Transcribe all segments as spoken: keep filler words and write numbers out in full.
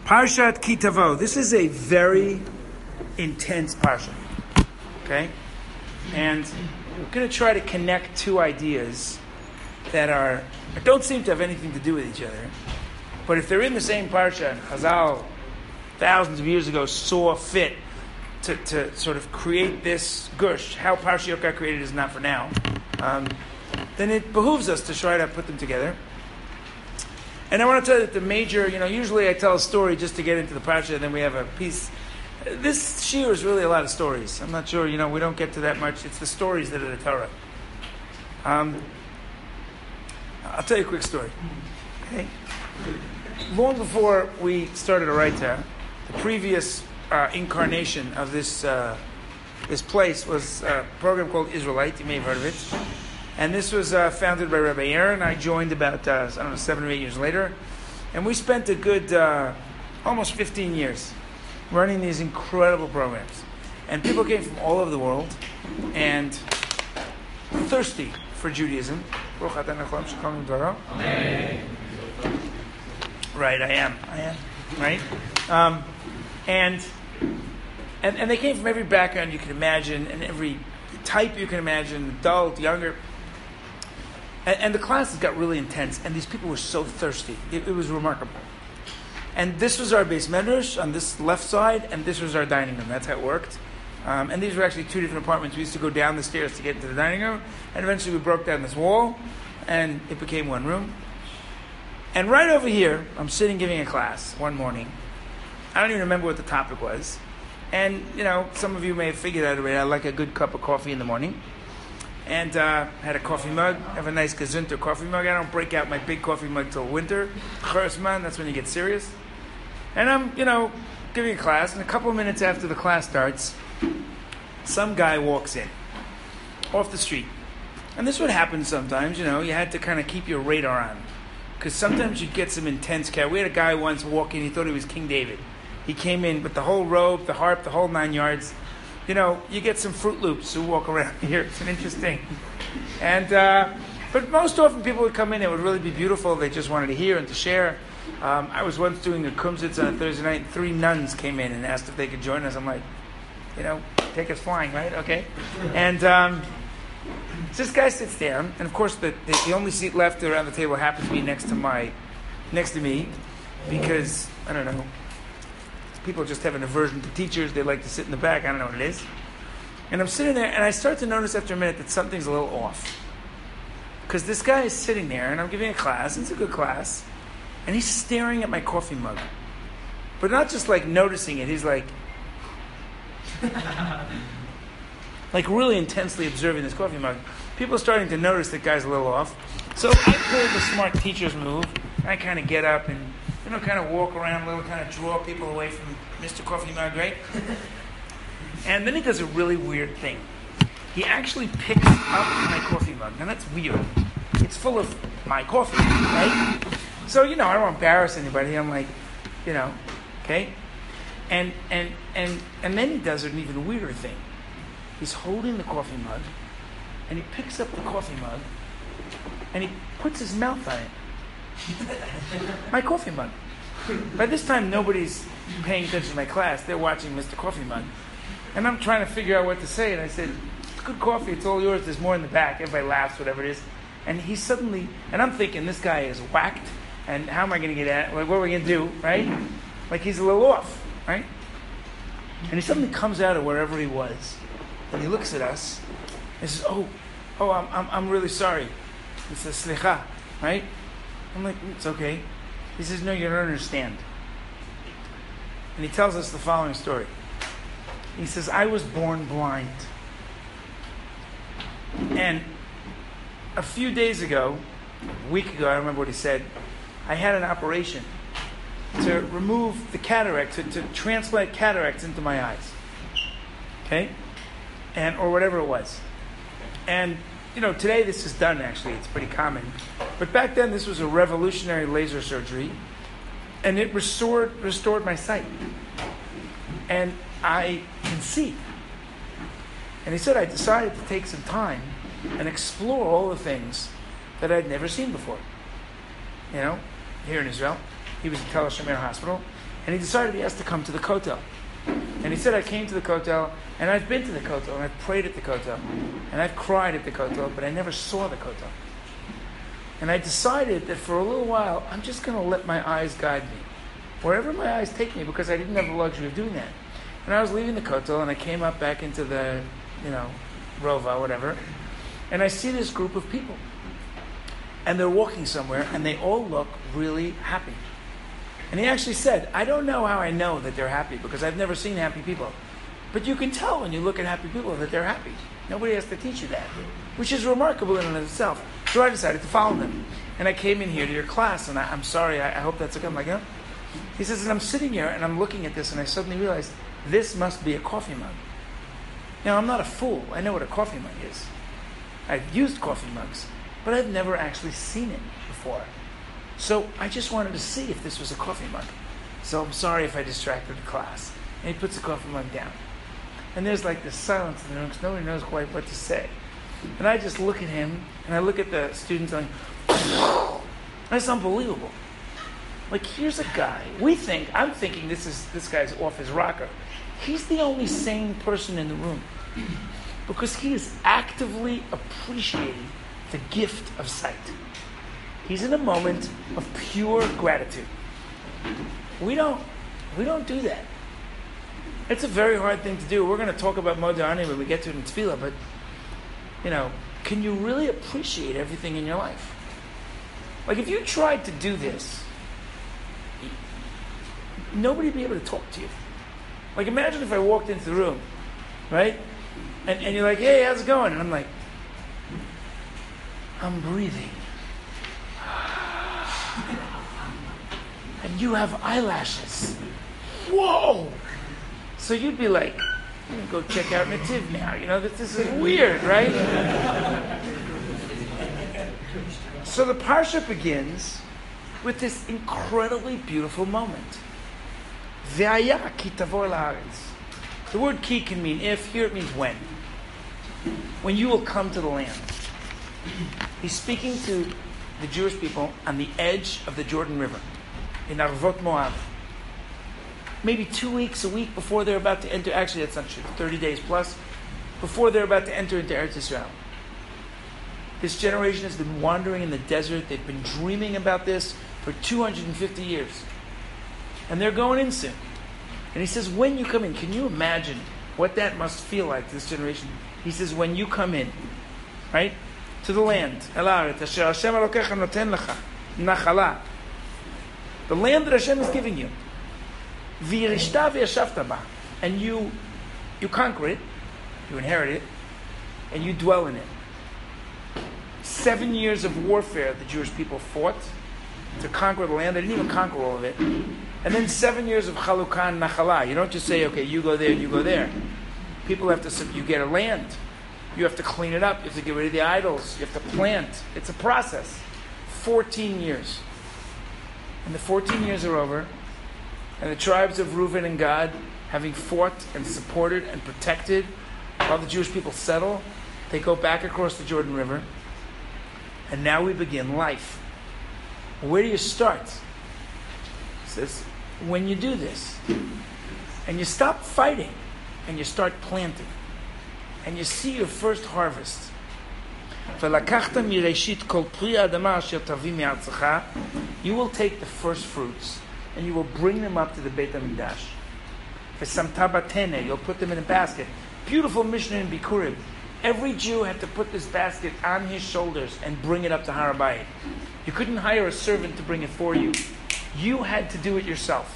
Parshat Ki Tavo. This is a very intense parsha. Okay? And we're going to try to connect two ideas that are that don't seem to have anything to do with each other. But if they're in the same parsha, and Chazal, thousands of years ago, saw fit to, to sort of create this gush, how Parsha got created is not for now, um, then it behooves us to try to put them together. And I want to tell you that the major, you know, usually I tell a story just to get into the parsha, and then we have a piece. This shiur is really a lot of stories. I'm not sure, you know, we don't get to that much. It's the stories that are the Torah. Um, I'll tell you a quick story. Okay? Long before we started Araita, the previous uh, incarnation of this uh, this place was a program called Israelite. You may have heard of it. And this was uh, founded by Rabbi Aaron. I joined about, uh, I don't know, seven or eight years later. And we spent a good, uh, almost fifteen years running these incredible programs. And people came from all over the world and thirsty for Judaism. Amen. Right, I am. I am. Right? Um, and, and and they came from every background you can imagine and every type you can imagine, adult, younger. And, and the classes got really intense, and these people were so thirsty. It, it was remarkable. And this was our base medrash on this left side, and this was our dining room. That's how it worked. Um, and these were actually two different apartments. We used to go down the stairs to get into the dining room, and eventually we broke down this wall, and it became one room. And right over here, I'm sitting giving a class one morning. I don't even remember what the topic was. And, you know, some of you may have figured out already, I like a good cup of coffee in the morning. And uh, had a coffee mug. I have a nice Gesundter coffee mug. I don't break out my big coffee mug till winter. Chorsman, that's when you get serious. And I'm, you know, giving a class. And a couple of minutes after the class starts, some guy walks in. Off the street. And this would happen sometimes, you know. You had to kind of keep your radar on. Because sometimes you'd get some intense care. We had a guy once walk in. He thought he was King David. He came in with the whole robe, the harp, the whole nine yards. You know, you get some Fruit Loops who walk around here. It's an interesting. And, uh, but most often people would come in, it would really be beautiful. They just wanted to hear and to share. Um, I was once doing a kumsitz on a Thursday night, and three nuns came in and asked if they could join us. I'm like, you know, take us flying, right? Okay. And um, so this guy sits down, and of course the, the, the only seat left around the table happens to be next to my, next to me, because, I don't know, people just have an aversion to teachers. They like to sit in the back. I don't know what it is. And I'm sitting there, and I start to notice after a minute that something's a little off. Because this guy is sitting there, and I'm giving a class. And it's a good class. And he's staring at my coffee mug. But not just, like, noticing it. He's like... like, really intensely observing this coffee mug. People are starting to notice that guy's a little off. So I pull the smart teacher's move. I kind of get up and... you know, kind of walk around a little, kind of draw people away from Mister Coffee Mug, right? And then he does a really weird thing. He actually picks up my coffee mug. Now that's weird. It's full of my coffee, right? So, you know, I don't want to embarrass anybody. I'm like, you know, okay? And and and and then he does an even weirder thing. He's holding the coffee mug, and he picks up the coffee mug, and he puts his mouth on it. My coffee mug. By this time, nobody's paying attention to my class. They're watching Mister Coffee Mug. And I'm trying to figure out what to say. And I said, it's good coffee. It's all yours. There's more in the back. Everybody laughs, whatever it is. And he suddenly, and I'm thinking, this guy is whacked. And how am I going to get at? Like, what are we going to do, right? Like, he's a little off, right? And he suddenly comes out of wherever he was. And he looks at us. And says, oh, oh, I'm, I'm, I'm really sorry. He says, slicha, right? I'm like, it's okay. He says, no, you don't understand. And he tells us the following story. He says, I was born blind. And a few days ago, a week ago, I don't remember what he said, I had an operation to remove the cataract, to, to transplant cataracts into my eyes. Okay? And, or whatever it was. And you know, today this is done, actually. It's pretty common. But back then, this was a revolutionary laser surgery. And it restored restored my sight. And I can see. And he said, I decided to take some time and explore all the things that I'd never seen before. You know, here in Israel. He was at Tel Shemer Hospital. And he decided he has to come to the Kotel. And he said, I came to the Kotel, and I've been to the Kotel, and I've prayed at the Kotel, and I've cried at the Kotel, but I never saw the Kotel. And I decided that for a little while, I'm just going to let my eyes guide me. Wherever my eyes take me, because I didn't have the luxury of doing that. And I was leaving the Kotel, and I came up back into the, you know, Rova, whatever, and I see this group of people. And they're walking somewhere, and they all look really happy. And he actually said, I don't know how I know that they're happy, because I've never seen happy people. But you can tell when you look at happy people that they're happy. Nobody has to teach you that, which is remarkable in and of itself. So I decided to follow them. And I came in here to your class, and I, I'm sorry, I, I hope that's okay. I'm like, yeah. He says, and I'm sitting here, and I'm looking at this, and I suddenly realized, this must be a coffee mug. Now, I'm not a fool. I know what a coffee mug is. I've used coffee mugs, but I've never actually seen it before. So I just wanted to see if this was a coffee mug. So I'm sorry if I distracted the class. And he puts the coffee mug down. And there's like this silence in the room because nobody knows quite what to say. And I just look at him, and I look at the students, and that's unbelievable. Like, here's a guy. We think, I'm thinking this is this guy's off his rocker. He's the only sane person in the room. Because he is actively appreciating the gift of sight. He's in a moment of pure gratitude. We don't, we don't do that. It's a very hard thing to do. We're going to talk about Modeh Ani when we get to it in Tefillah, but, you know, can you really appreciate everything in your life? Like, if you tried to do this, nobody would be able to talk to you. Like, imagine if I walked into the room, right? And, and you're like, hey, how's it going? And I'm like, I'm breathing. And you have eyelashes. Whoa! So you'd be like, I'm going to go check out Nativ now. You know, this, this is weird, right? So the Parsha begins with this incredibly beautiful moment. Ve'aya ki tavo el haaretz. The word ki can mean if, here it means when. When you will come to the land. He's speaking to the Jewish people on the edge of the Jordan River, in Arvot Moab. Maybe two weeks, a week before they're about to enter, actually that's not true, thirty days plus, before they're about to enter into Eretz Yisrael. This generation has been wandering in the desert. They've been dreaming about this for two hundred fifty years. And they're going in soon. And he says, when you come in, can you imagine what that must feel like to this generation? He says, when you come in, right, to the land, the land that Hashem is giving you, and you you conquer it, you inherit it, and you dwell in it. Seven years of warfare the Jewish people fought to conquer the land. They didn't even conquer all of it. And then seven years of Chalukah and Nachala. You don't just say, okay, you go there and you go there. People have to, you get a land. You have to clean it up. You have to get rid of the idols. You have to plant. It's a process. fourteen years. And the fourteen years are over. And the tribes of Reuven and Gad, having fought and supported and protected while the Jewish people settle, they go back across the Jordan River. And now we begin life. Where do you start? It says, when you do this, and you stop fighting, and you start planting, and you see your first harvest. You will take the first fruits, and you will bring them up to the Beit HaMikdash. You'll put them in a basket. Beautiful Mishnah in Bikurim. Every Jew had to put this basket on his shoulders and bring it up to Har HaBayit. You couldn't hire a servant to bring it for you. You had to do it yourself.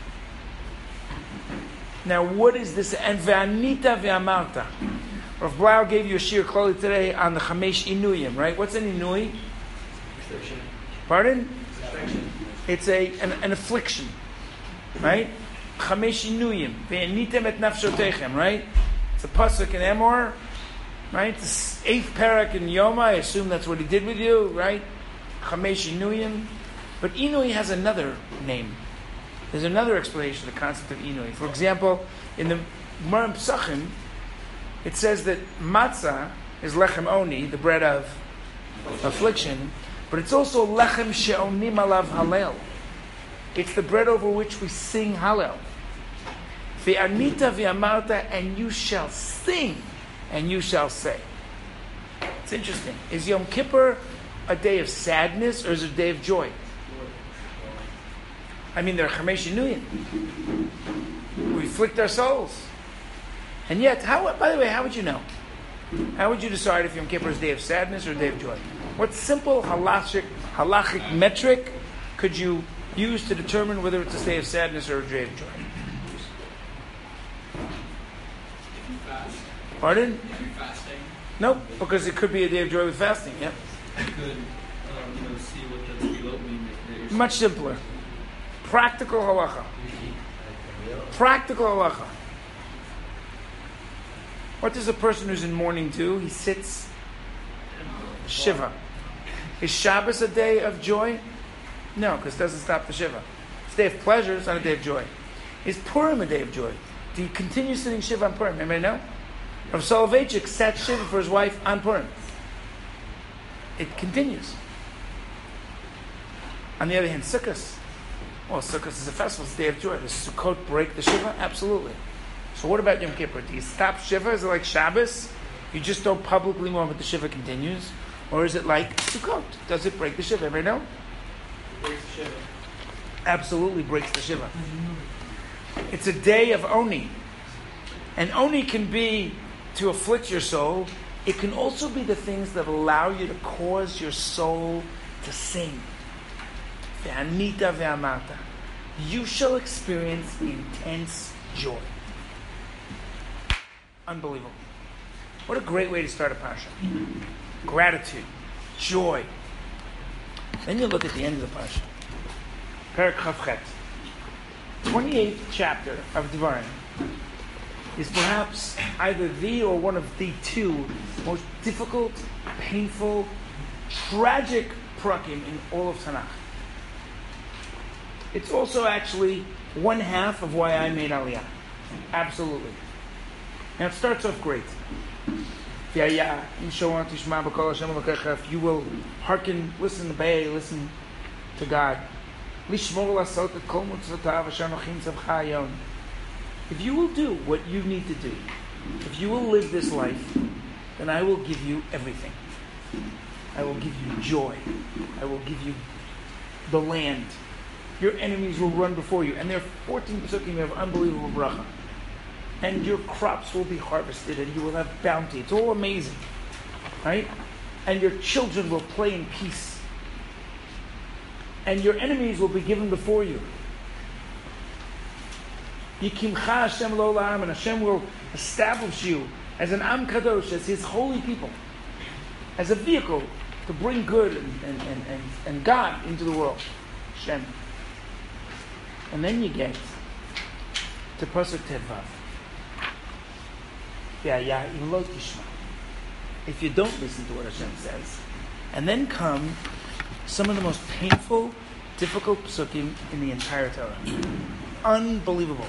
Now, what is this? And ve'anita ve'amarta. Rav Blau gave you a shir klali today on the Chamesh Inuyim, right? What's an Inui? Affliction. Pardon? Affliction. It's a an, an affliction, right? Chamesh Inuyim. Ve'anitem et nafshotechem, right? It's a pasuk in Emor, right? It's the eighth parak in Yoma. I assume that's what he did with you, right? Chamesh Inuyim. But Inui has another name. There's another explanation of the concept of Inui. For example, in the Gemara Pesachim, it says that matzah is lechem oni, the bread of affliction, but it's also lechem she'onim alav halel. It's the bread over which we sing Hallel. Ve'anita ve'amarta, and you shall sing, and you shall say. It's interesting. Is Yom Kippur a day of sadness, or is it a day of joy? I mean, there are Chamesh Inuyin. We afflict our souls. And yet, how? By the way, how would you know? How would you decide if Yom Kippur is a day of sadness or a day of joy? What simple halachic, halachic metric could you use to determine whether it's a day of sadness or a day of joy? If you fast. Pardon? If you're fasting. Nope, because it could be a day of joy with fasting. Yep. You could, um, you know, see what the tefillot mean. that you're- Much simpler. Practical halacha. Practical halacha. What does a person who's in mourning do? He sits shiva. Is Shabbos a day of joy? No, because it doesn't stop the shiva. It's a day of pleasure, it's not a day of joy. Is Purim a day of joy? Do you continue sitting shiva on Purim? Anybody know? Rav Soloveitchik sat shiva for his wife on Purim. It continues. On the other hand, Sukkot. Well, Sukkot is a festival, it's a day of joy. Does Sukkot break the shiva? Absolutely. So what about Yom Kippur? Do you stop shiva? Is it like Shabbos? You just don't publicly mourn, but the shiva continues? Or is it like Sukkot? Does it break the shiva? Everybody know? It breaks the shiva. Absolutely breaks the shiva. It's a day of Oni. And Oni can be to afflict your soul. It can also be the things that allow you to cause your soul to sing. Ve'anita ve'amata. You shall experience intense joy. Unbelievable. What a great way to start a parsha. Gratitude, joy. Then you look at the end of the parsha. Perek Chavchet. twenty-eighth chapter of Devarim is perhaps either the or one of the two most difficult, painful, tragic prakim in all of Tanakh. It's also actually one half of why I made Aliyah. Absolutely. Now it starts off great. If you will hearken, listen to Bay, listen to God. If you will do what you need to do, if you will live this life, then I will give you everything. I will give you joy. I will give you the land. Your enemies will run before you. And there are fourteen pesukim of unbelievable bracha. And your crops will be harvested and you will have bounty. It's all amazing. Right? And your children will play in peace. And your enemies will be given before you. Yikimcha Hashem lo la'am, and Hashem will establish you as an Am Kadosh, as His holy people, as a vehicle to bring good and, and, and, and, and God into the world. Hashem. And then you get to Pasuk Tedvav. If you don't listen to what Hashem says, and then come some of the most painful, difficult psukim in the entire Torah. Unbelievable.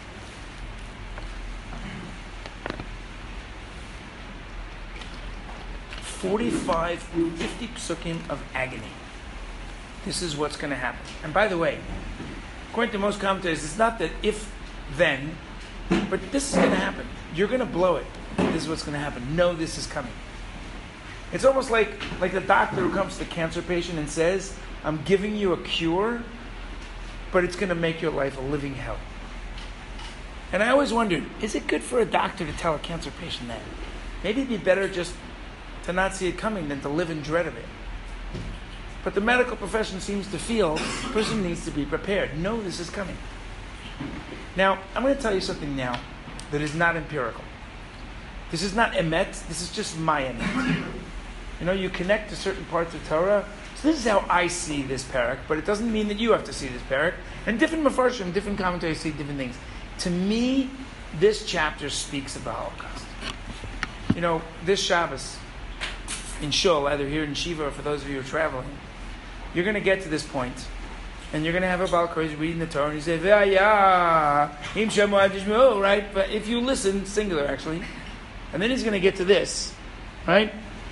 forty-five, fifty psukim of agony. This is what's going to happen. And by the way, according to most commentators, it's not that if, then, but this is going to happen. You're going to blow it. This is what's going to happen. No, this is coming. It's almost like, like the doctor who comes to the cancer patient and says, I'm giving you a cure, but it's going to make your life a living hell. And I always wondered, is it good for a doctor to tell a cancer patient that? Maybe it'd be better just to not see it coming than to live in dread of it. But the medical profession seems to feel the person needs to be prepared. No, this is coming. Now, I'm going to tell you something now that is not empirical. This is not emet, this is just my emet. You know, you connect to certain parts of Torah. So this is how I see this parak, but it doesn't mean that you have to see this parak. And different mafarshim, different commentators see different things. To me, this chapter speaks of the Holocaust. You know, this Shabbos in Shul, either here in Shiva or for those of you who are traveling, you're going to get to this point, and you're going to have a Baal Koresh reading the Torah, and you say, V'aya, im shamu ad yishma'u, right? But if you listen, singular actually, and then he's going to get to this, right?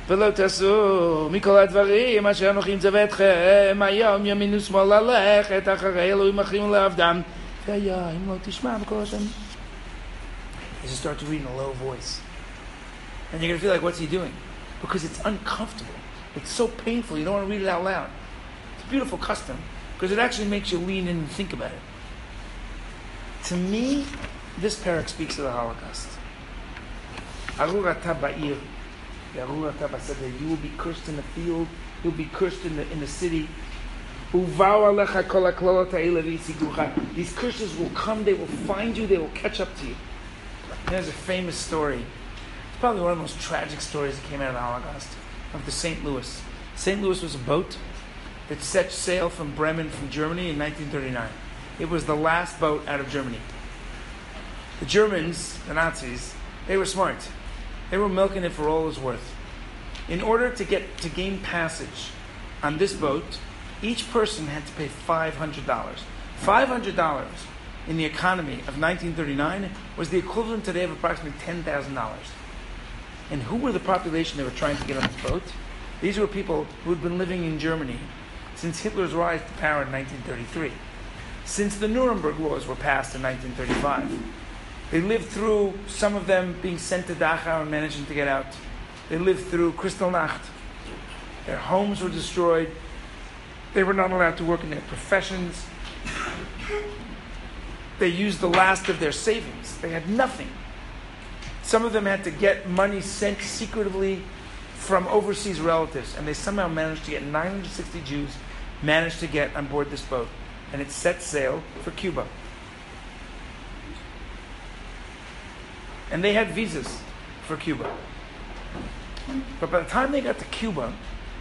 ולא תעשו מכל הדברים אשר אנוכי מצווה אתכם היום ימין ושמאל ללכת אחרי אלוהים אחרים לעבדם והיה אם לא תשמע בקול השם. You just start to read in a low voice. And you're going to feel like, what's he doing? Because it's uncomfortable. It's so painful, you don't want to read it out loud. It's a beautiful custom, because it actually makes you lean in and think about it. To me, this parak speaks of the Holocaust. Arur ata ba'ir, arur ata b'sadeh. You will be cursed in the field, you'll be cursed in the, in the city. Uvau alecha kol haklolot ha'ela v'yisigucha. These curses will come, they will find you, they will catch up to you. There's a famous story. It's probably one of the most tragic stories that came out of the Holocaust, of the Saint Louis. Saint Louis was a boat that set sail from Bremen, from Germany, in nineteen thirty-nine. It was the last boat out of Germany. The Germans, the Nazis, they were smart. They were milking it for all it was worth. In order to get to gain passage on this boat, each person had to pay five hundred dollars. five hundred dollars in the economy of nineteen thirty-nine was the equivalent today of approximately ten thousand dollars. And who were the population they were trying to get on this boat? These were people who had been living in Germany since Hitler's rise to power in nineteen thirty-three. Since the Nuremberg laws were passed in nineteen thirty-five. They lived through, some of them being sent to Dachau and managing to get out. They lived through Kristallnacht. Their homes were destroyed. They were not allowed to work in their professions. They used the last of their savings. They had nothing. Some of them had to get money sent secretively from overseas relatives, and they somehow managed to get nine hundred sixty Jews managed to get on board this boat, and it set sail for Cuba. And they had visas for Cuba. But by the time they got to Cuba,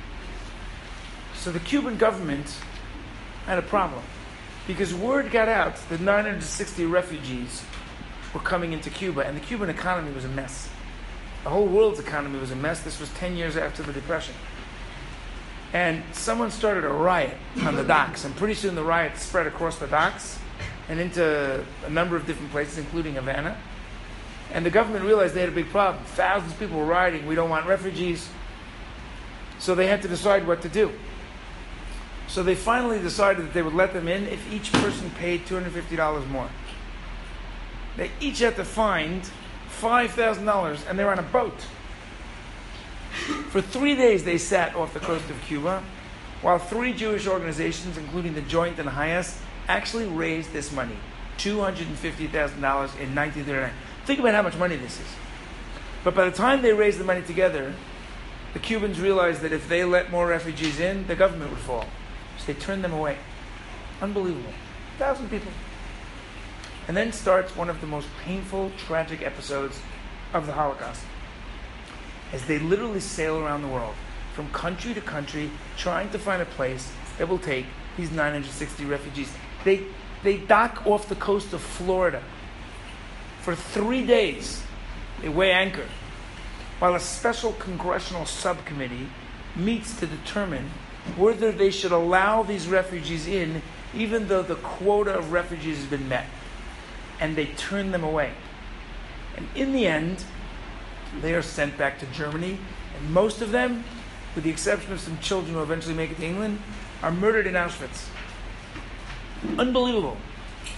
so the Cuban government had a problem, because word got out that nine hundred sixty refugees were coming into Cuba, and the Cuban economy was a mess. The whole world's economy was a mess. This was ten years after the Depression. And someone started a riot on the docks, and pretty soon the riot spread across the docks and into a number of different places, including Havana. And the government realized they had a big problem. Thousands of people were rioting. We don't want refugees. So they had to decide what to do. So they finally decided that they would let them in if each person paid two hundred fifty dollars more. They each had to find five thousand dollars, and they were on a boat. For three days they sat off the coast of Cuba, while three Jewish organizations, including the Joint and Hayas, actually raised this money, two hundred fifty thousand dollars in nineteen thirty-nine. Think about how much money this is. But by the time they raised the money together, the Cubans realized that if they let more refugees in, the government would fall. So they turned them away. Unbelievable. A thousand people. And then starts one of the most painful, tragic episodes of the Holocaust. As they literally sail around the world, from country to country, trying to find a place that will take these nine hundred sixty refugees. They, they dock off the coast of Florida. For three days, they weigh anchor, while a special congressional subcommittee meets to determine whether they should allow these refugees in, even though the quota of refugees has been met. And they turn them away. And in the end, they are sent back to Germany, and most of them, with the exception of some children who eventually make it to England, are murdered in Auschwitz. Unbelievable.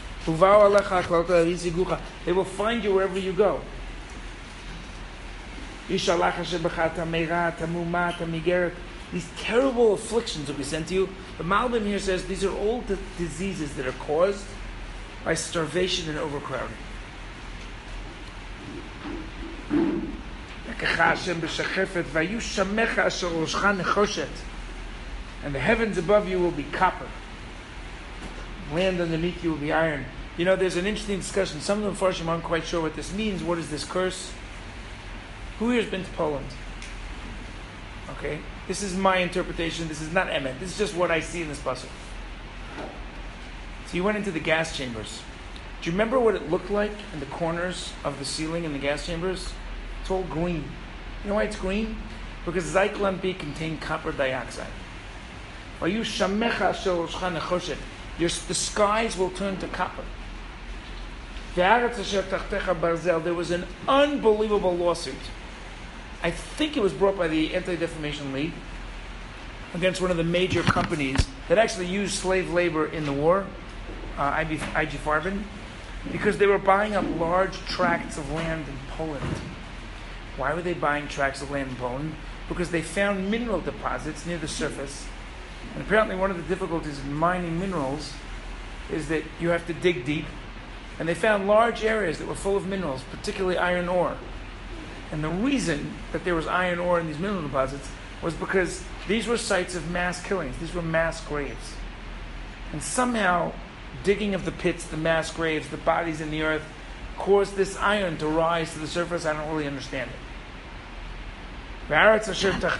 They will find you wherever you go. These terrible afflictions that we send to you, the Malbim here says these are all the diseases that are caused by starvation and overcrowding. And the heavens above you will be copper. Land underneath you will be iron. You know, there's an interesting discussion. Some of the Mepharshim aren't quite sure what this means. What is this curse? Who here has been to Poland? Okay? This is my interpretation. This is not emet. This is just what I see in this puzzle. So you went into the gas chambers. Do you remember what it looked like in the corners of the ceiling in the gas chambers? It's all green. You know why it's green? Because Zyklon B contained copper dioxide. Your, the skies will turn to copper. There was an unbelievable lawsuit I think it was brought by the Anti-Defamation League against one of the major companies that actually used slave labor in the war, uh, I G Farben, because they were buying up large tracts of land in Poland. Why were they buying tracts of land in Poland? Because they found mineral deposits near the surface. And apparently one of the difficulties in mining minerals is that you have to dig deep. And they found large areas that were full of minerals, particularly iron ore. And the reason that there was iron ore in these mineral deposits was because these were sites of mass killings. These were mass graves. And somehow, digging of the pits, the mass graves, the bodies in the earth, caused this iron to rise to the surface. I don't really understand it. The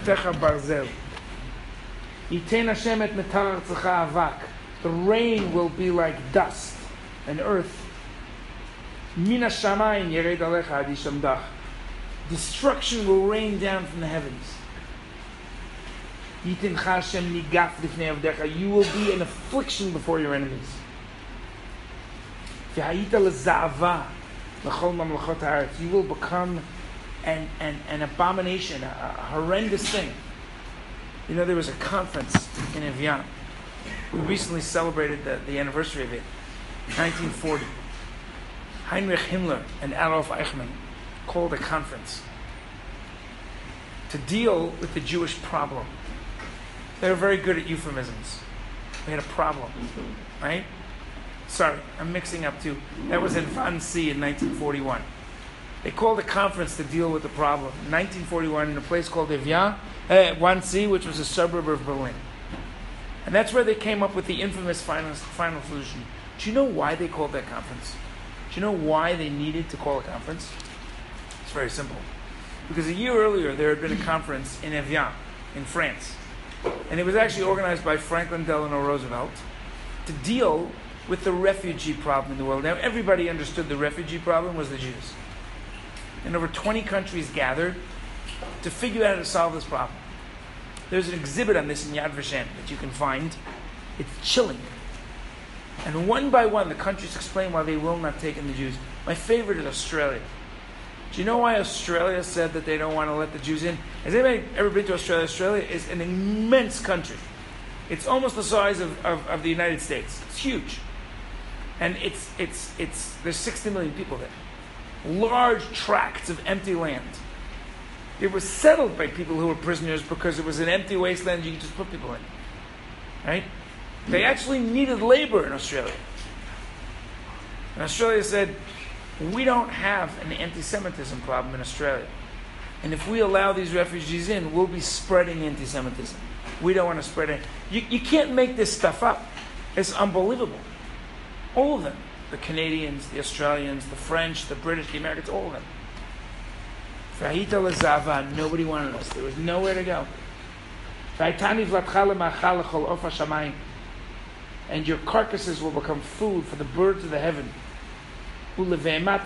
rain will be like dust and earth. Destruction will rain down from the heavens. You will be an affliction before your enemies. You will become an, an, an abomination, a, a horrendous thing. You know, there was a conference in Evian. We recently celebrated the, the anniversary of it, nineteen forty. Heinrich Himmler and Adolf Eichmann called a conference to deal with the Jewish problem. They were very good at euphemisms. We had a problem, right? Sorry, I'm mixing up too. That was in Wannsee in nineteen forty-one. They called a conference to deal with the problem. In nineteen forty-one, in a place called Evian, uh, Wannsee, which was a suburb of Berlin. And that's where they came up with the infamous final, final solution. Do you know why they called that conference? Do you know why they needed to call a conference? It's very simple. Because a year earlier, there had been a conference in Evian, in France. And it was actually organized by Franklin Delano Roosevelt to deal with the refugee problem in the world. Now, everybody understood the refugee problem was the Jews. And over twenty countries gathered to figure out how to solve this problem. There's an exhibit on this in Yad Vashem that you can find. It's chilling. And one by one, the countries explain why they will not take in the Jews. My favorite is Australia. Do you know why Australia said that they don't want to let the Jews in? Has anybody ever been to Australia? Australia is an immense country. It's almost the size of, of, of the United States. It's huge. And it's it's it's there's sixty million people there. Large tracts of empty land. It was settled by people who were prisoners because it was an empty wasteland you could just put people in. Right? They actually needed labor in Australia. And Australia said, we don't have an anti-Semitism problem in Australia. And if we allow these refugees in, we'll be spreading anti-Semitism. We don't want to spread it. You, you can't make this stuff up. It's unbelievable. All of them. The Canadians, the Australians, the French, the British, the Americans, all of them. Nobody wanted us. There was nowhere to go. And your carcasses will become food for the birds of the heaven. There's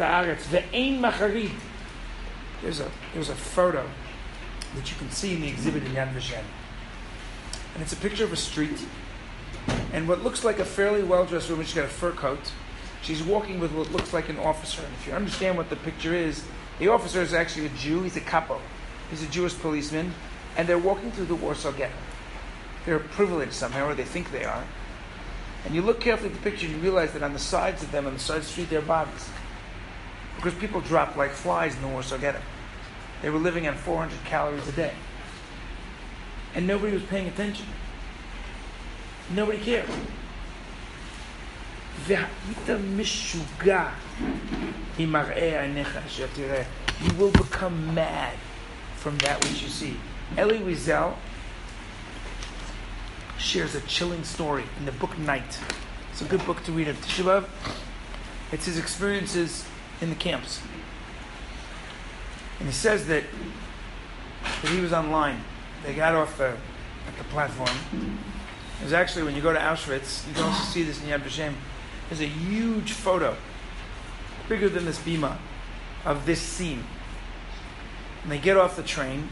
a there's a photo that you can see in the exhibit in Yad Vashem. And it's a picture of a street. And what looks like a fairly well-dressed woman, she's got a fur coat. She's walking with what looks like an officer. And if you understand what the picture is, the officer is actually a Jew. He's a capo. He's a Jewish policeman. And they're walking through the Warsaw Ghetto. They're privileged somehow, or they think they are. And you look carefully at the picture and you realize that on the sides of them, on the side of the street, there are bodies. Because people dropped like flies in the Warsaw Ghetto. They were living on four hundred calories a day. And nobody was paying attention. Nobody cared. You will become mad from that which you see. Elie Wiesel shares a chilling story in the book Night. It's a good book to read at Tisha B'Av. It's his experiences in the camps. And he says that, that he was online. They got off the, at the platform. It was actually, when you go to Auschwitz, you can also see this in Yad Vashem. There's a huge photo, bigger than this bima, of this scene. And they get off the train,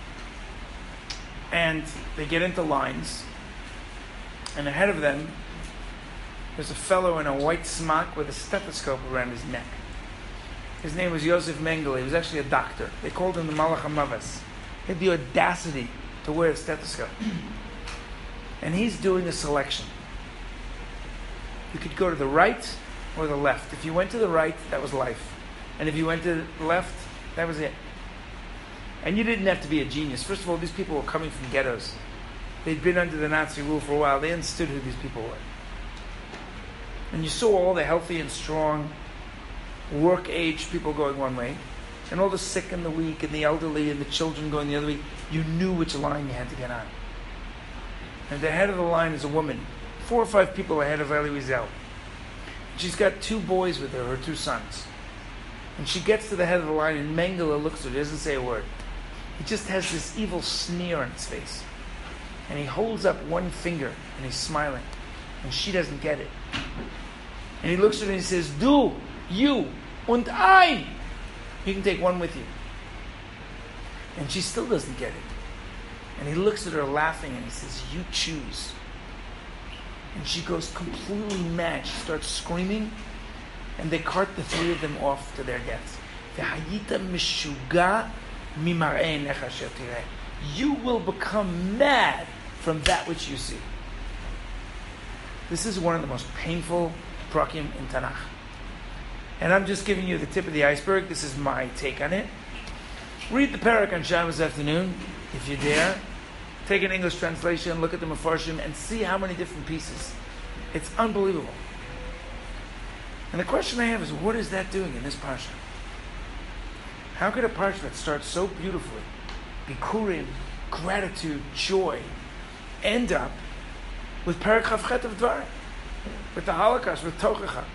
and they get into lines, and ahead of them, there's a fellow in a white smock with a stethoscope around his neck. His name was Yosef Mengele. He was actually a doctor. They called him the Malach HaMavas. He had the audacity to wear a stethoscope. And he's doing a selection. You could go to the right or the left. If you went to the right, that was life. And if you went to the left, that was it. And you didn't have to be a genius. First of all, these people were coming from ghettos. They'd been under the Nazi rule for a while. They understood who these people were. And you saw all the healthy and strong, work-age people going one way, and all the sick and the weak and the elderly and the children going the other way. You knew which line you had to get on. And the head of the line is a woman, four or five people ahead of Elie Wiesel. She's got two boys with her, her two sons. And she gets to the head of the line, and Mengele looks at her, he doesn't say a word. He just has this evil sneer on his face. And he holds up one finger, and he's smiling. And she doesn't get it. And he looks at her and he says, Du, you, und I. You can take one with you. And she still doesn't get it. And he looks at her laughing and he says, you choose. And she goes completely mad. She starts screaming. And they cart the three of them off to their deaths. You will become mad from that which you see. This is one of the most painful prakim in Tanakh. And I'm just giving you the tip of the iceberg. This is my take on it. Read the parak on Shabbos afternoon, if you dare. Take an English translation, look at the Mefarshim, and see how many different pieces. It's unbelievable. And the question I have is, what is that doing in this parsha? How could a parsha that starts so beautifully, bikurim, gratitude, joy, end up with parak Chavchet of Dvarim, with the Holocaust, with Tochacha?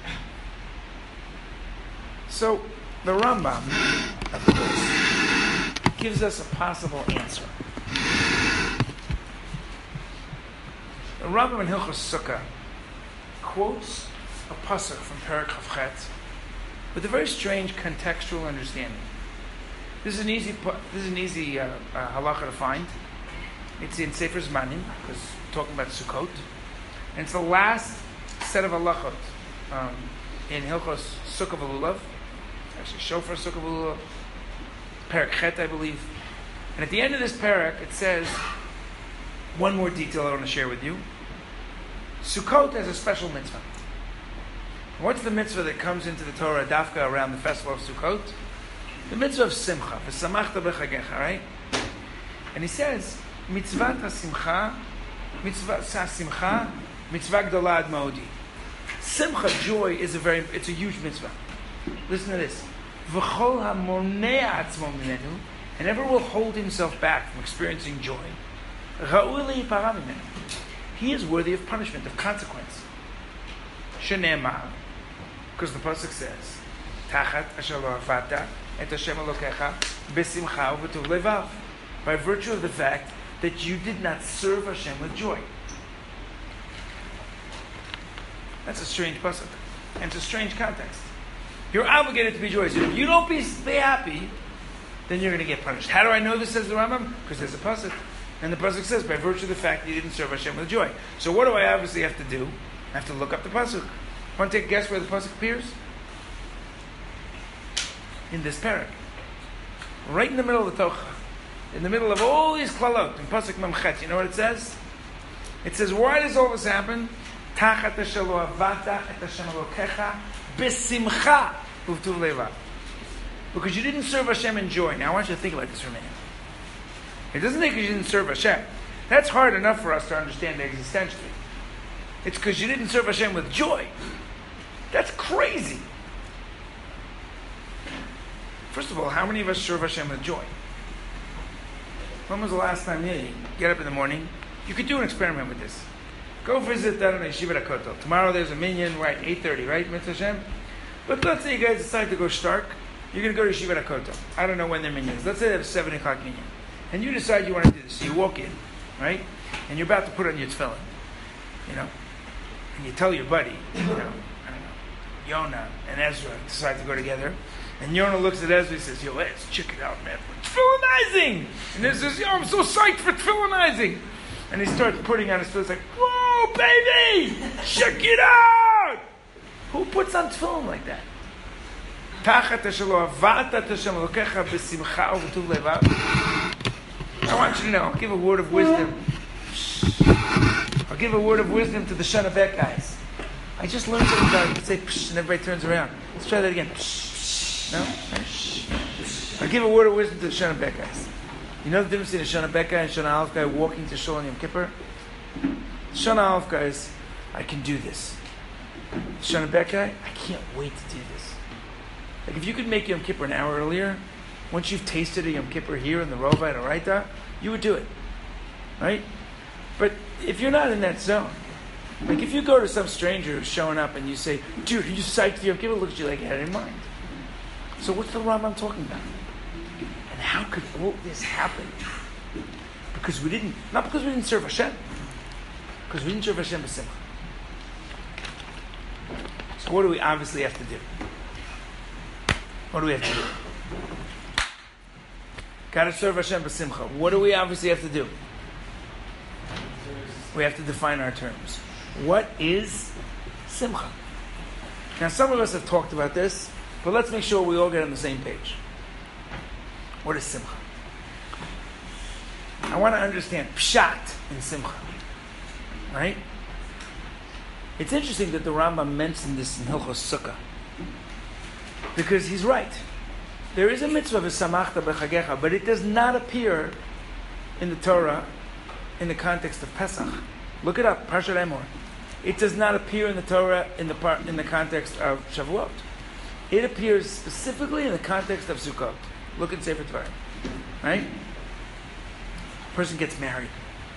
So, the Rambam, of course, gives us a possible answer. The Rambam in Hilchos Sukkah quotes a pasuk from Perek Chavchet with a very strange contextual understanding. This is an easy, this is an easy uh, uh, halacha to find. It's in Sefer Zmanim, because we're talking about Sukkot, and it's the last set of halachot um, in Hilchos Sukkah V'Lulav. Actually, Shofar Sukkah V'Lulav, Perek Chet, I believe. And at the end of this parak, it says one more detail I want to share with you. Sukkot has a special mitzvah. What's the mitzvah that comes into the Torah dafka around the festival of Sukkot? The mitzvah of Simcha, v'samachta b'chagecha, right? And he says, mitzvah ha-simcha, mitzvah ha-simcha, mitzvah gdola ad ma'odi. Simcha, joy, is a very, it's a huge mitzvah. Listen to this. V'chol ha-monei atzmo minenu, and ever will hold himself back from experiencing joy. Ra'ui le'yipara mimenu. He is worthy of punishment, of consequence. Shene'emar, because the pasuk says, Tachat asher lo avata et Hashem Elokecha b'simcha u'b'tuv levav, by virtue of the fact that you did not serve Hashem with joy. That's a strange pasuk, and it's a strange context. You're obligated to be joyous. If you don't be, be happy, then you're going to get punished. How do I know this, says the Rambam? Because there's a pasuk. And the pasuk says, by virtue of the fact that you didn't serve Hashem with joy. So what do I obviously have to do? I have to look up the pasuk. Want to take a guess where the pasuk appears? In this parak. Right in the middle of the Tocha. In the middle of all these klalot. In pasuk Memchet. You know what it says? It says, why does all this happen? Tachat asher lo avata et Hashem Elokecha b'simcha u'b'tuv levav. Because you didn't serve Hashem in joy. Now I want you to think about this for a minute. It doesn't think you didn't serve Hashem. That's hard enough for us to understand existentially. It's because you didn't serve Hashem with joy. That's crazy. First of all, how many of us serve Hashem with joy? When was the last time yeah, you get up in the morning? You could do an experiment with this. Go visit, I don't know, Yeshiva HaKotel. Tomorrow there's a minyan, right, eight thirty, right, Mitzvah Hashem? But let's say you guys decide to go stark. You're going to go to Yeshiva HaKotel. I don't know when their minyan is. Let's say they have a seven o'clock minyan. And you decide you want to do this. So you walk in, right? And you're about to put on your tefillin, you know? And you tell your buddy, you know, I don't know, Yonah and Ezra decide to go together. And Yonah looks at Ezra and says, yo, let's check it out, man. We're tefillinizing! And Ezra says, yo, I'm so psyched for tefillinizing! And he starts putting on his tefillin. He's like, whoa, baby! Check it out! Who puts on tefillin like that? I want you to know, I'll give a word of wisdom. I'll give a word of wisdom to the Shana Bet guys. I just learned something about it. You say psh, and everybody turns around. Let's try that again. Psh, no? I'll give a word of wisdom to the Shana Bet guys. You know the difference between a Shana Bet guy and a Shana Aleph guy walking to Shul on Yom Kippur? The Shana Aleph guy is, I can do this. The Shana Bet guy, I can't wait to do this. Like if you could make Yom Kippur an hour earlier, once you've tasted a Yom Kippur here in the Rova and Oraita, you would do it. Right? But if you're not in that zone, like if you go to some stranger who's showing up and you say, dude, are you psyched for Yom Kippur? Look at you like you had it in mind. So what's the Rambam talking about? And how could all this happen? Because we didn't, not because we didn't serve Hashem, because we didn't serve Hashem b'simcha. So what do we obviously have to do? What do we have to do? Got to serve Hashem b'simcha. What do we obviously have to do? We have to define our terms. What is simcha? Now, some of us have talked about this, but let's make sure we all get on the same page. What is simcha? I want to understand pshat in simcha. Right? It's interesting that the Rambam mentioned this in Hilchos Sukkah, because he's right. There is a mitzvah of v'samachta b'chagecha, but it does not appear in the Torah in the context of Pesach. Look it up, Parshat Emor. It does not appear in the Torah in the par, in the context of Shavuot. It appears specifically in the context of Sukkot. Look in Sefer Dvarim. Right? A person gets married.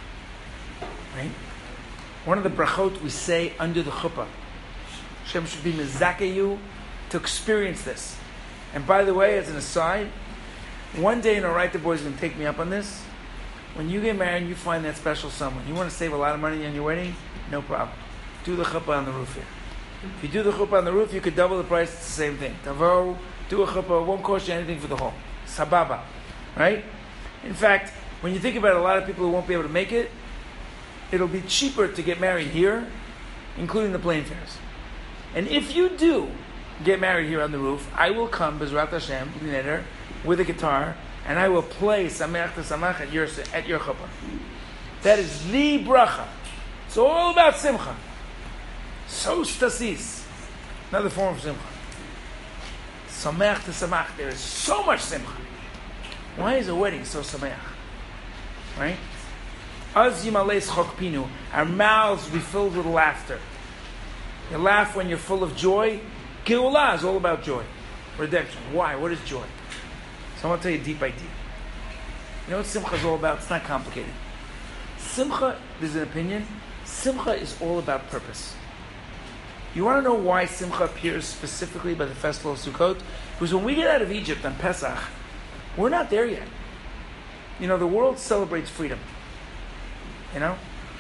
Right? One of the brachot we say under the chuppah. Hashem should be mezakeh you to experience this. And by the way, as an aside, one day in Oraita, the boys are going to take me up on this. When you get married, you find that special someone. You want to save a lot of money on your wedding? No problem. Do the chuppah on the roof here. If you do the chuppah on the roof, you could double the price. It's the same thing. Tavo, do a chuppah. It won't cost you anything for the home. Sababa. Right? In fact, when you think about it, a lot of people who won't be able to make it, it'll be cheaper to get married here, including the plane fares. And if you do get married here on the roof, I will come, Bezrat Hashem, with a guitar, and I will play Sameach to Samach at your, at your chuppah. That is the bracha. It's all about simcha. So stasis. Another form of simcha. Sameach to Samach. There is so much simcha. Why is a wedding so sameach? Right? Az yimales chokpinu. Our mouths will be filled with laughter. You laugh when you're full of joy. Geulah is all about joy. Redemption. Why? What is joy? So I want to tell you deep by deep. You know what simcha is all about? It's not complicated. Simcha, there's an opinion, simcha is all about purpose. You want to know why simcha appears specifically by the festival of Sukkot? Because when we get out of Egypt on Pesach, we're not there yet. You know, the world celebrates freedom. You know?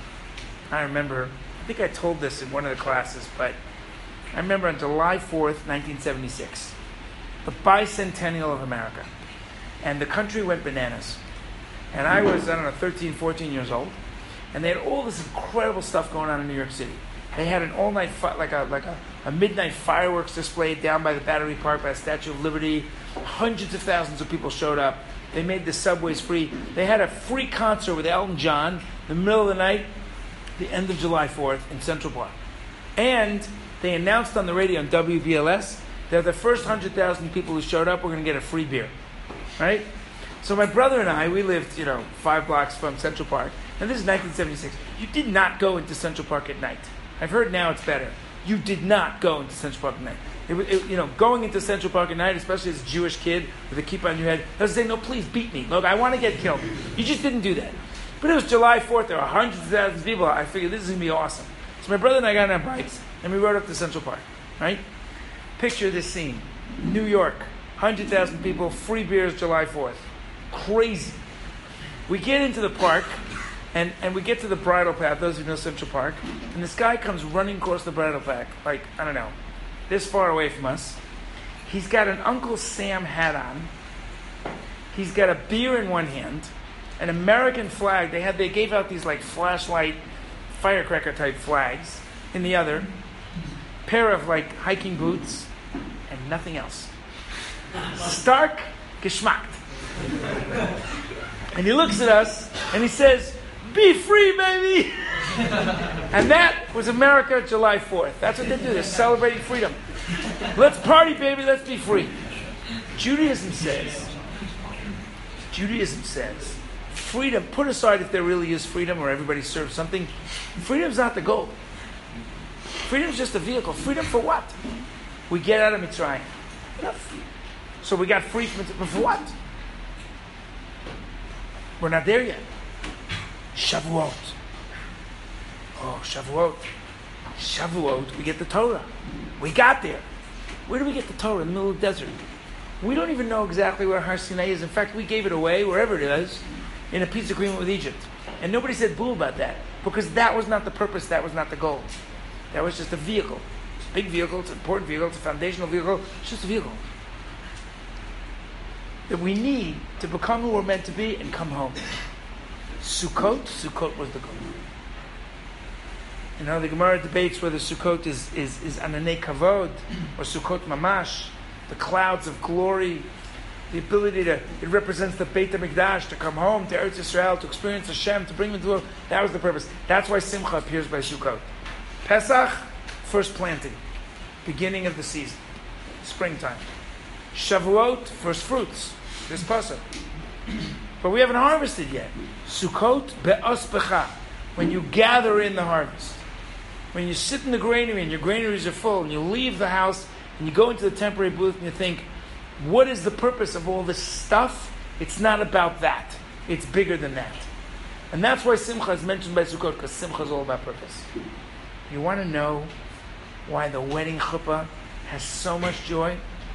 I remember, I think I told this in one of the classes, but I remember on July fourth, nineteen seventy-six, the bicentennial of America. And the country went bananas. And I was, I don't know, thirteen, fourteen years old. And they had all this incredible stuff going on in New York City. They had an all-night, fi- like a like a, a midnight fireworks display down by the Battery Park, by the Statue of Liberty. Hundreds of thousands of people showed up. They made the subways free. They had a free concert with Elton John in the middle of the night, the end of July fourth in Central Park. And they announced on the radio on W B L S that the first one hundred thousand people who showed up were going to get a free beer. Right? So my brother and I, we lived, you know, five blocks from Central Park. And this is nineteen seventy-six. You did not go into Central Park at night. I've heard now it's better. You did not go into Central Park at night. It, it, you know, going into Central Park at night, especially as a Jewish kid with a kippah on your head, doesn't say, no, please beat me. Look, I want to get killed. You just didn't do that. But it was July fourth. There were hundreds of thousands of people. I figured this is going to be awesome. So my brother and I got on our bikes, and we rode up to Central Park. Right? Picture this scene. New York. one hundred thousand people, free beers July fourth. Crazy. We get into the park, and, and we get to the bridle path, those who know Central Park, and this guy comes running across the bridle path, like, I don't know, this far away from us. He's got an Uncle Sam hat on. He's got a beer in one hand, an American flag. They had they gave out these like flashlight, firecracker type flags in the other, pair of like hiking boots, and nothing else. Stark geschmackt. And he looks at us and he says, be free, baby! And that was America, July fourth. That's what they do. They're celebrating freedom. Let's party, baby. Let's be free. Judaism says, Judaism says, freedom, put aside if there really is freedom or everybody serves something, freedom's not the goal. Freedom's just a vehicle. Freedom for what? We get out of Mitzrayim. Enough. So we got free from Mitzrayim. But for what? We're not there yet. Shavuot. Oh, Shavuot. Shavuot, we get the Torah. We got there. Where do we get the Torah? In the middle of the desert. We don't even know exactly where Har Sinai is. In fact, we gave it away, wherever it is, in a peace agreement with Egypt. And nobody said boo about that. Because that was not the purpose, that was not the goal. That was just a vehicle. It's a big vehicle, it's an important vehicle, it's a foundational vehicle. It's just a vehicle. That we need to become who we're meant to be and come home. Sukkot, Sukkot was the goal. You know, the Gemara debates whether Sukkot is, is, is Ananei Kavod or Sukkot Mamash, the clouds of glory, the ability to, it represents the Beit HaMikdash, to come home to Eretz Yisrael, to experience Hashem, to bring them to the world. That was the purpose. That's why Simcha appears by Sukkot. Pesach, first planting, beginning of the season, springtime. Shavuot, first fruits, this Pesach. But we haven't harvested yet. Sukkot be'os becha, when you gather in the harvest. When you sit in the granary and your granaries are full, and you leave the house and you go into the temporary booth and you think, what is the purpose of all this stuff? It's not about that. It's bigger than that. And that's why Simcha is mentioned by Sukkot, because Simcha is all about purpose. You want to know why the wedding chuppah has so much joy?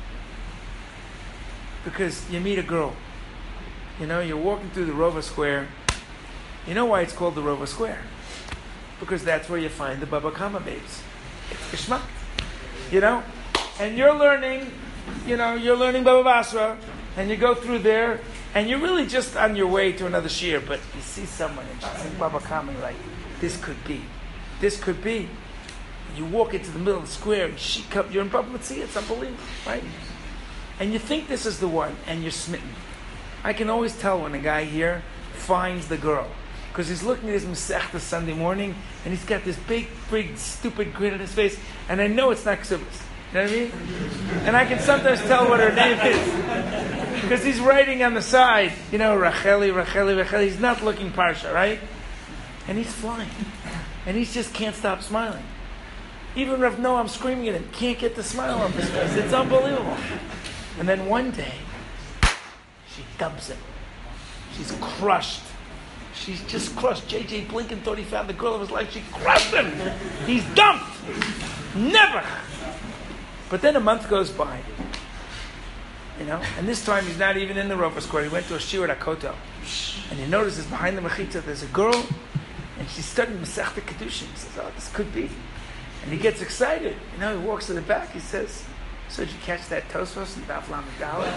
Because you meet a girl. You know, you're walking through the Rova Square. You know why it's called the Rova Square? Because that's where you find the Baba Kama babes. It's geschmack. You know? And you're learning, you know, you're learning Baba Basra, and you go through there, and you're really just on your way to another shir, but you see someone, and she's in Baba Kama, you're like, this could be. This could be. You walk into the middle of the square, and she comes, you're in Baba Metzia, it's unbelievable, right? And you think this is the one, and you're smitten. I can always tell when a guy here finds the girl. Because he's looking at his Masechta Sunday morning, and he's got this big, big, stupid grin on his face, and I know it's not Ksubas. You know what I mean? And I can sometimes tell what her name is. Because he's writing on the side, you know, Racheli, Racheli, Racheli. He's not looking Parsha, right? And he's flying. And he just can't stop smiling. Even Rav Noam screaming at him, can't get the smile off his face. It's unbelievable. And then one day, she dumps him. She's crushed. She's just crushed. J J Blinken thought he found the girl of his life. She crushed him. He's dumped. Never. But then a month goes by. You know? And this time he's not even in the Rova Square. He went to a shiur at Akoto. And he notices behind the Mechitza there's a girl, and she's studying Masechta Kedushin. He says, oh, this could be. And he gets excited. You know, he walks to the back. He says, so did you catch that Tosfos and Daf Lamed Daled?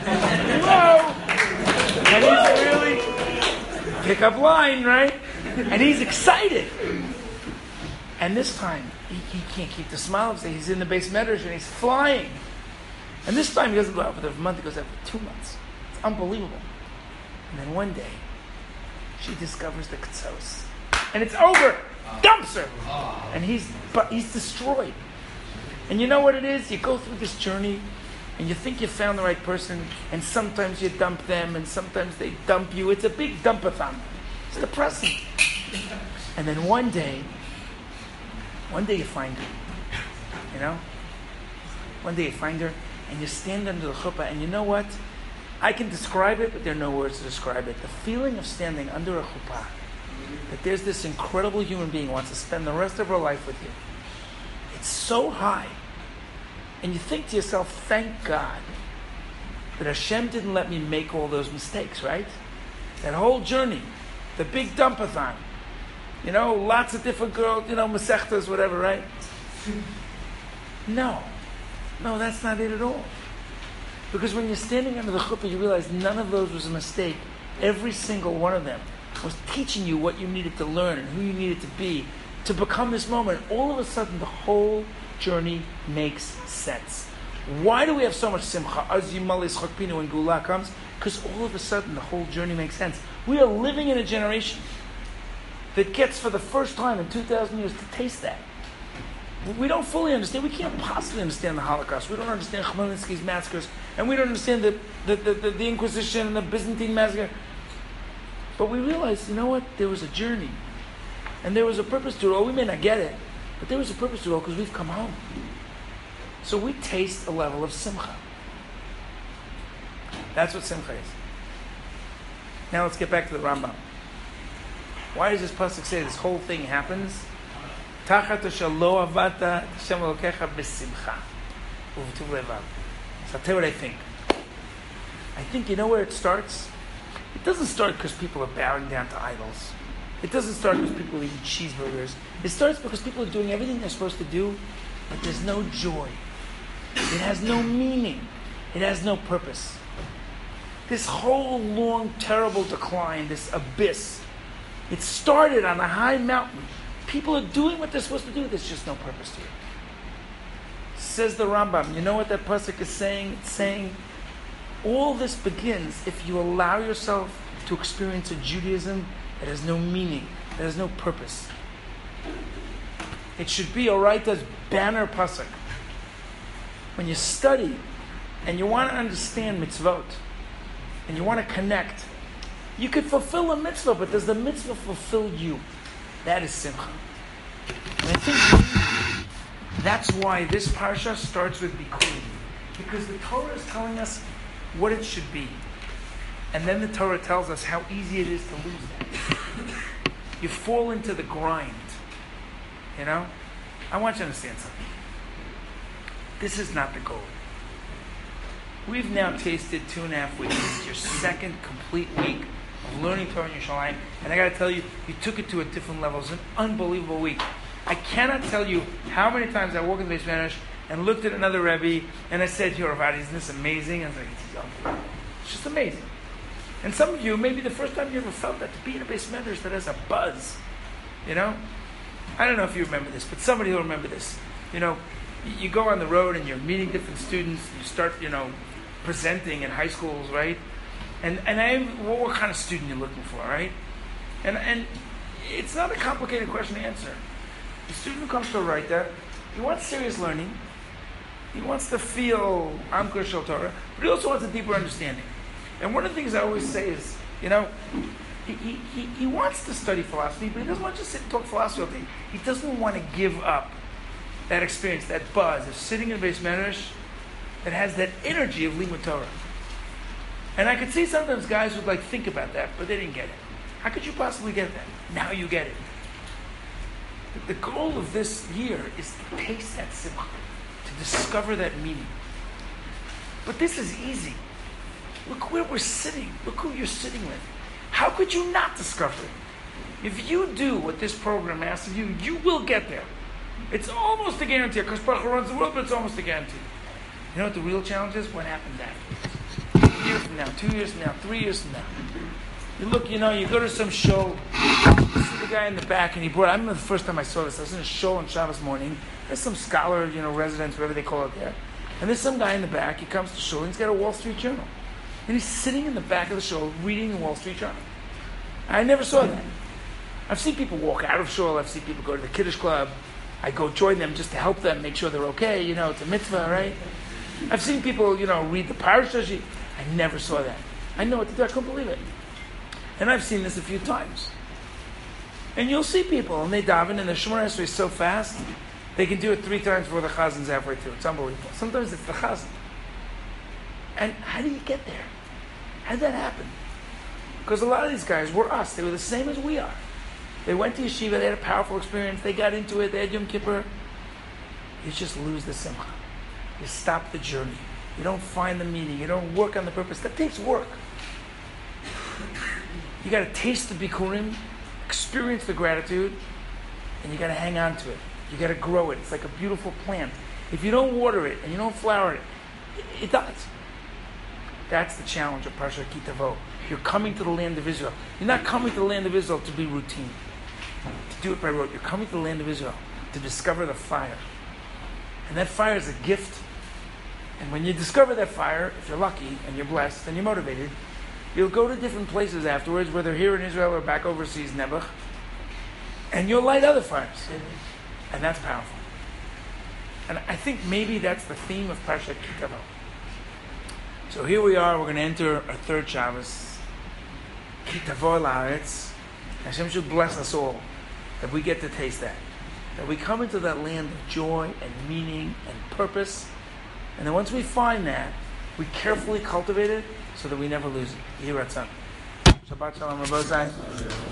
Whoa! And he's really... pick up line, right? And he's excited. And this time, he, he can't keep the smile. He's in the base medrash and he's flying. And this time he doesn't go out for the month, he goes out for two months. It's unbelievable. And then one day, she discovers the Ketzos. And it's over. Dumps her. And he's but he's destroyed. And you know what it is? You go through this journey and you think you found the right person, and sometimes you dump them, and sometimes they dump you. It's a big dumpathon. It's depressing. And then one day, one day you find her. You know? One day you find her, and you stand under the chuppah, and you know what? I can describe it, but there are no words to describe it. The feeling of standing under a chuppah, that there's this incredible human being who wants to spend the rest of her life with you. It's so high. And you think to yourself, thank God that Hashem didn't let me make all those mistakes, right? That whole journey, the big dumpathon, you know, lots of different girls, you know, Masechtas, whatever, right? No. No, that's not it at all. Because when you're standing under the chuppah, you realize none of those was a mistake. Every single one of them was teaching you what you needed to learn and who you needed to be to become this moment. All of a sudden, the whole journey makes sense. Why do we have so much simcha? Az yimalis chakpinu when Gula comes? Because all of a sudden the whole journey makes sense. We are living in a generation that gets for the first time in two thousand years to taste that. We don't fully understand. We can't possibly understand the Holocaust. We don't understand Khmelnytsky's massacres. And we don't understand the, the, the, the, the Inquisition and the Byzantine massacre. But we realize, you know what? There was a journey. And there was a purpose to it. Oh, we may not get it. But there was a purpose to it because we've come home. So we taste a level of simcha. That's what simcha is. Now let's get back to the Rambam. Why does this pasuk say this whole thing happens? Tachat shelo avata Hashem Elokecha b'simcha u'v'tuv levav. So I'll tell you what I think. I think, you know where it starts? It doesn't start because people are bowing down to idols. It doesn't start because people are eating cheeseburgers. It starts because people are doing everything they're supposed to do, but there's no joy. It has no meaning. It has no purpose. This whole long, terrible decline, this abyss, it started on a high mountain. People are doing what they're supposed to do. There's just no purpose to it. Says the Rambam, you know what that pasuk is saying? It's saying, all this begins if you allow yourself to experience a Judaism that has no meaning, that has no purpose. It should be Oraita's banner pasuk. When you study and you want to understand mitzvot, and you want to connect, you could fulfill a mitzvah, but does the mitzvah fulfill you? That is simcha. And I think that's why this parsha starts with Bikurim. Because the Torah is telling us what it should be. And then the Torah tells us how easy it is to lose that. You fall into the grind. You know? I want you to understand something. This is not the goal. We've now tasted two and a half weeks. This is your second complete week of learning Torah in Yerushalayim. And I got to tell you, you took it to a different level. It was an unbelievable week. I cannot tell you how many times I walked in the Beis Medrash and looked at another Rebbe and I said, "Yo, Rav, isn't this amazing?" I was like, "It's unbelievable. It's just amazing." And some of you, maybe the first time you ever felt that, to be in a Beis Medrash that has a buzz. You know? I don't know if you remember this, but somebody will remember this. You know, you go on the road and you're meeting different students. You start, you know, presenting in high schools, right? And and I, what, what kind of student you're looking for, right? And and it's not a complicated question to answer. The student who comes to write that, he wants serious learning. He wants to feel Amkur Shel Torah, but he also wants a deeper understanding. And one of the things I always say is, you know, he he, he, he wants to study philosophy, but he doesn't want to just sit and talk philosophy all day. He doesn't want to give up that experience, that buzz of sitting in a Beis Medrash that has that energy of Limud Torah. And I could see sometimes guys would like think about that, but they didn't get it. How could you possibly get that? Now you get it. The goal of this year is to taste that simcha, to discover that meaning. But this is easy. Look where we're sitting. Look who you're sitting with. How could you not discover it? If you do what this program asks of you, you will get there. It's almost a guarantee. Because Baruch Hu runs the world, but it's almost a guarantee. You know what the real challenge is? What happens afterwards? A year from now, two years from now, three years from now. You look, you know, you go to some show, you see the guy in the back, and he brought, I remember the first time I saw this, I was in a show on Shabbos morning, there's some scholar, you know, residence, whatever they call it there, and there's some guy in the back, he comes to shul, and he's got a Wall Street Journal. And he's sitting in the back of the show reading the Wall Street Journal. I never saw that. I've seen people walk out of shul, I've seen people go to the Kiddush Club, I go join them just to help them, make sure they're okay, you know, it's a mitzvah, right? I've seen people, you know, read the parashah. I never saw that. I know what to do, I couldn't believe it. And I've seen this a few times. And you'll see people, and they daven, and the Shemar Esrei is so fast, they can do it three times before the Chazin's halfway through. It's unbelievable. Sometimes it's the Chazan. And how do you get there? How did that happen? Because a lot of these guys were us. They were the same as we are. They went to yeshiva, they had a powerful experience, they got into it, they had Yom Kippur. You just lose the simcha. You stop the journey. You don't find the meaning. You don't work on the purpose. That takes work. You got to taste the bikurim, experience the gratitude, and you got to hang on to it. You got to grow it. It's like a beautiful plant. If you don't water it and you don't flower it, it, it dies. That's the challenge of Parshat Ki Tavo. You're coming to the land of Israel. You're not coming to the land of Israel to be routine, to do it by rote. You're coming to the land of Israel to discover the fire. And that fire is a gift And when you discover that fire, if you're lucky and you're blessed and you're motivated, you'll go to different places afterwards, whether here in Israel or back overseas, Nebuch, and you'll light other fires. And that's powerful. And I think maybe that's the theme of Parshat Ki Tavo. So here we are, we're going to enter our third Shabbos. Ki Tavo La'aretz. Hashem should bless us all that we get to taste that. That we come into that land of joy and meaning and purpose. And then once we find that, we carefully cultivate it so that we never lose it. Yehi Ratzon. Shabbat Shalom, Rabbi Zai.